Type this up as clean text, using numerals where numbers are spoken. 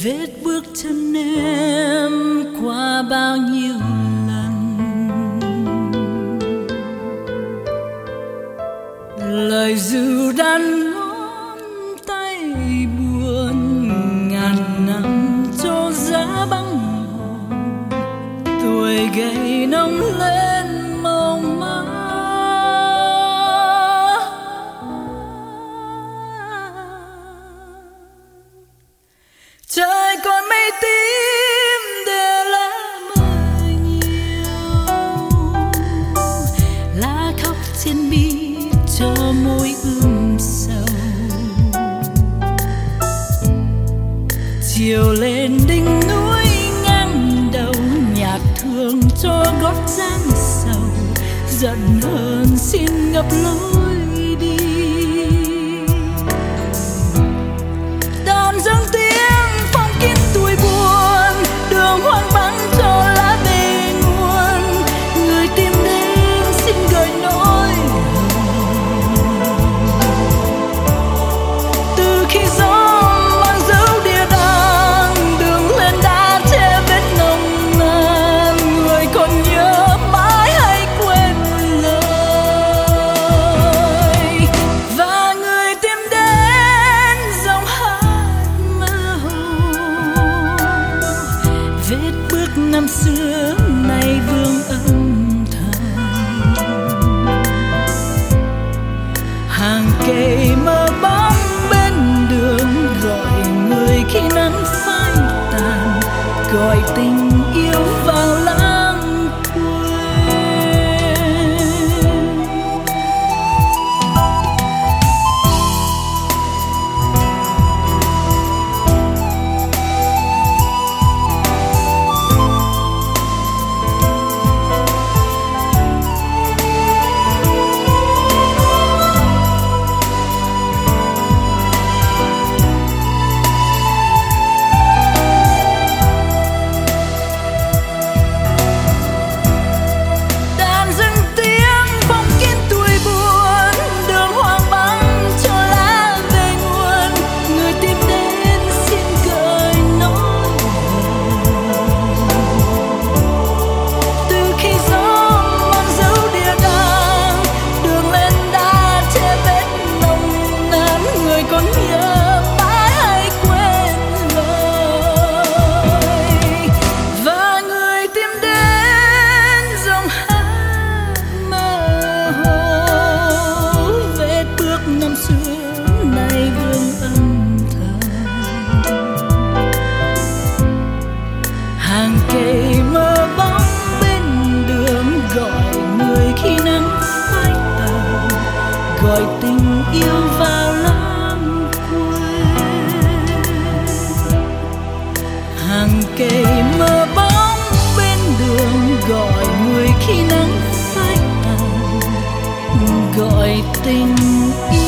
vết bước chân em qua bao nhiêu lần, lời ru đàn ngón tay buồn ngàn năm cho giá băng hồn, tuổi gầy nông lên màu máu. Trời còn mây tím để lá mưa nhiều, lá khóc trên bi cho môi sầu. Chiều lên đỉnh núi ngang đầu, nhạc thương cho gót giang sầu, giận hơn xin ngập lối đi. Đàn dâng tiếng phong kín tuổi buồn, đường hoang vắng cho lá về nguồn, người tìm đến xin gửi nỗi hờn. Từ khi gió mang dấu địa đàng, đường lên đã che vết nồng nàn, người còn nhớ mãi hay quên lời, và người tìm đến dòng hát mơ hồ. Vết bước năm xưa nay vương âm thầm, hàng cây mơ bóng bên đường gọi người khi nắng phai tàn, gọi tình yêu vào lãng quên. Đàn dâng tiếng phong kín tuổi buồn, đường hoang vắng cho lá về nguồn, người tìm đến xin gửi nỗi hờn. Từ khi gió mang dấu địa đàng, đường lên đã che vết nồng nàn, người còn nhớ mãi hay quên lời, và người tìm đến dòng hát mơ hồ. Vết bước năm xưa nay vương âm thầm, hàng cây mơ bóng bên đường gọi người khi nắng phai tàn, gọi tình yêu vào lãng quên. Hàng cây mơ bóng bên đường gọi người khi nắng phai tàn, gọi tình yêu